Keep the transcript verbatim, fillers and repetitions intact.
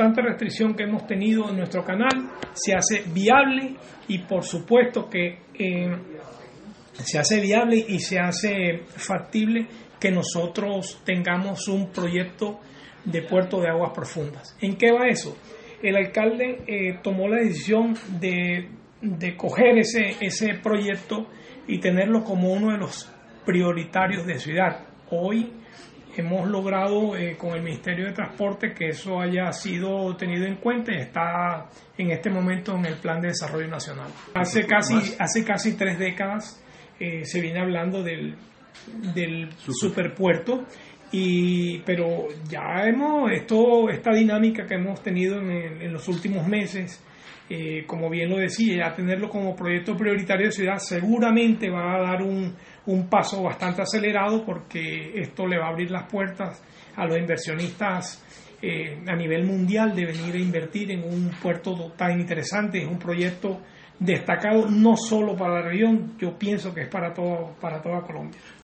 tanta restricción que hemos tenido en nuestro canal se hace viable y por supuesto que eh, se hace viable y se hace factible que nosotros tengamos un proyecto de puerto de aguas profundas. ¿En qué va eso? El alcalde eh, tomó la decisión de, de coger ese, ese proyecto y tenerlo como uno de los prioritarios de ciudad. Hoy hemos logrado eh, con el Ministerio de Transporte que eso haya sido tenido en cuenta y está en este momento en el Plan de Desarrollo Nacional. Hace casi, hace casi tres décadas eh, se viene hablando del, del superpuerto. Y pero ya hemos esto esta dinámica que hemos tenido en, en los últimos meses, eh, como bien lo decía, ya tenerlo como proyecto prioritario de ciudad seguramente va a dar un, un paso bastante acelerado, porque esto le va a abrir las puertas a los inversionistas eh, a nivel mundial de venir a invertir en un puerto tan interesante. Es un proyecto destacado no solo para la región, yo pienso que es para todo, para toda Colombia.